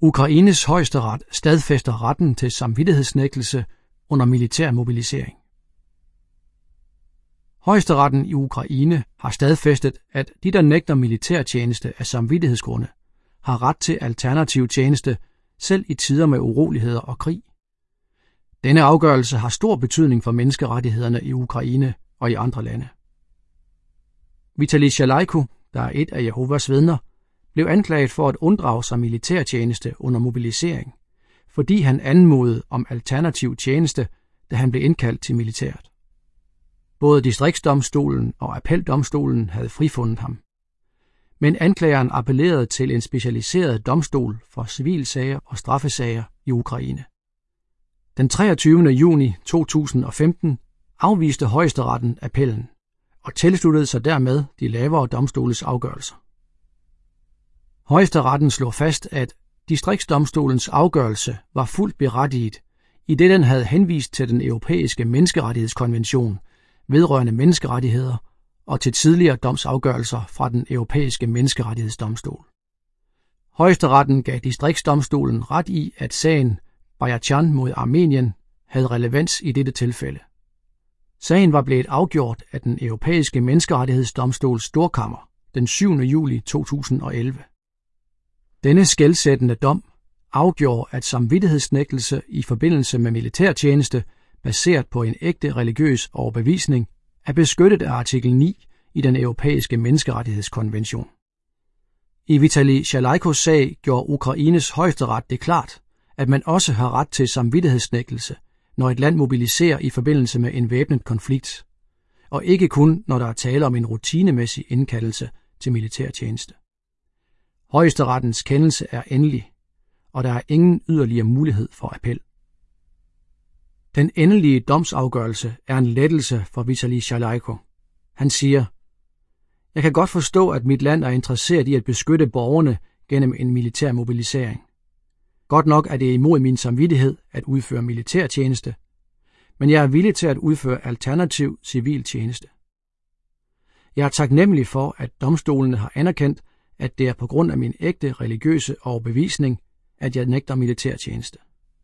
Ukraines højesteret stadfæster retten til samvittighedsnægtelse under militær mobilisering. Højesteretten i Ukraine har stadfæstet, at de, der nægter militærtjeneste af samvittighedsgrunde, har ret til alternativ tjeneste, selv i tider med uroligheder og krig. Denne afgørelse har stor betydning for menneskerettighederne i Ukraine og i andre lande. Vitali Shalayko, der er et af Jehovas vidner, blev anklaget for at unddrage sig militærtjeneste under mobilisering, fordi han anmodede om alternativ tjeneste, da han blev indkaldt til militæret. Både distriktsdomstolen og appeldomstolen havde frifundet ham. Men anklageren appellerede til en specialiseret domstol for civilsager og straffesager i Ukraine. Den 23. juni 2015 afviste højesteretten appellen og tilsluttede sig dermed de lavere domstoles afgørelser. Højesteretten slog fast, at distriktsdomstolens afgørelse var fuldt berettiget, idet den havde henvist til den europæiske menneskerettighedskonvention vedrørende menneskerettigheder og til tidligere domsafgørelser fra den europæiske menneskerettighedsdomstol. Højesteretten gav distriktsdomstolen ret i, at sagen Bayatjan mod Armenien havde relevans i dette tilfælde. Sagen var blevet afgjort af den europæiske menneskerettighedsdomstols storkammer den 7. juli 2011. Denne skelsættende dom afgjorde, at samvittighedsnægtelse i forbindelse med militærtjeneste baseret på en ægte religiøs overbevisning er beskyttet af artikel 9 i den europæiske menneskerettighedskonvention. I Vitali Shalaykos sag gjorde Ukraines højesteret det klart, at man også har ret til samvittighedsnægtelse, når et land mobiliserer i forbindelse med en væbnet konflikt, og ikke kun, når der er tale om en rutinemæssig indkaldelse til militærtjeneste. Højesterettens kendelse er endelig, og der er ingen yderligere mulighed for appel. Den endelige domsafgørelse er en lettelse for Vitali Shalayko. Han siger: "Jeg kan godt forstå, at mit land er interesseret i at beskytte borgerne gennem en militær mobilisering. Godt nok er det imod min samvittighed at udføre militærtjeneste, men jeg er villig til at udføre alternativ civil tjeneste. Jeg er taknemmelig for, at domstolene har anerkendt, at det er på grund af min ægte religiøse overbevisning, at jeg nægter militærtjeneste."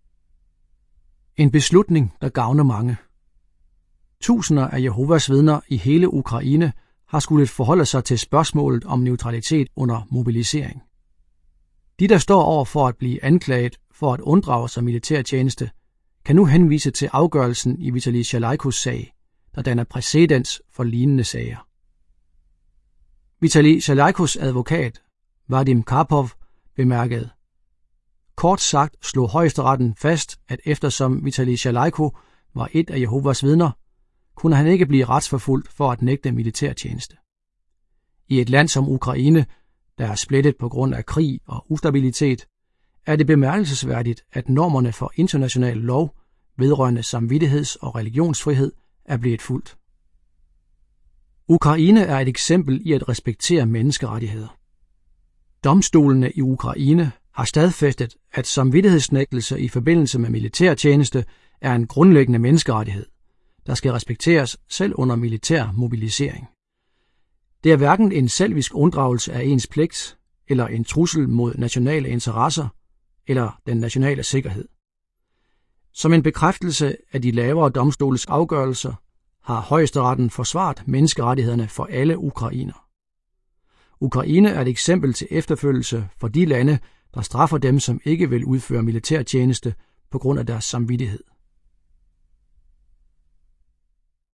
En beslutning, der gavner mange. Tusinder af Jehovas vidner i hele Ukraine har skulle forholde sig til spørgsmålet om neutralitet under mobilisering. De, der står over for at blive anklaget for at unddrage sig militærtjeneste, kan nu henvise til afgørelsen i Vitali Shalaykos sag, der danner præcedens for lignende sager. Vitali Shalaykos advokat, Vadim Karpov, bemærkede: "Kort sagt slog højesteretten fast, at eftersom Vitali Shalayko var et af Jehovas vidner, kunne han ikke blive retsforfulgt for at nægte militærtjeneste. I et land som Ukraine, der er splittet på grund af krig og ustabilitet, er det bemærkelsesværdigt, at normerne for international lov vedrørende samvittigheds- og religionsfrihed er blevet fulgt." Ukraine er et eksempel i at respektere menneskerettigheder. Domstolene i Ukraine har stadfæstet, at samvittighedsnægtelse i forbindelse med militærtjeneste er en grundlæggende menneskerettighed, der skal respekteres selv under militær mobilisering. Det er hverken en selvisk unddragelse af ens pligt, eller en trussel mod nationale interesser, eller den nationale sikkerhed. Som en bekræftelse af de lavere domstoles afgørelser, har højesteretten forsvaret menneskerettighederne for alle ukrainere. Ukraine er et eksempel til efterfølgelse for de lande, der straffer dem, som ikke vil udføre militærtjeneste på grund af deres samvittighed.